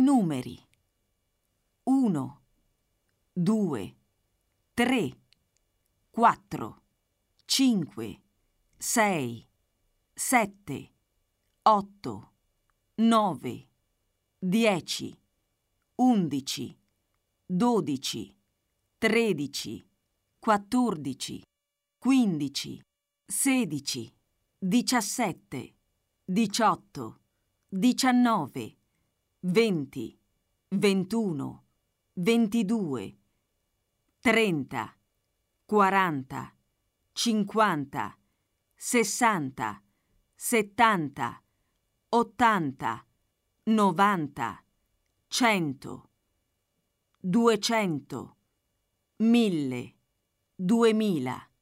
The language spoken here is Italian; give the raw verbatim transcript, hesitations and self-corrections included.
numeri. Uno, due, tre, quattro, cinque, sei, sette, otto, nove, dieci, undici, dodici, tredici, quattordici, quindici, sedici, diciassette, diciotto, diciannove, venti, ventuno, ventidue, trenta, quaranta, cinquanta, sessanta, settanta, ottanta, novanta, cento, duecento, mille, duemila.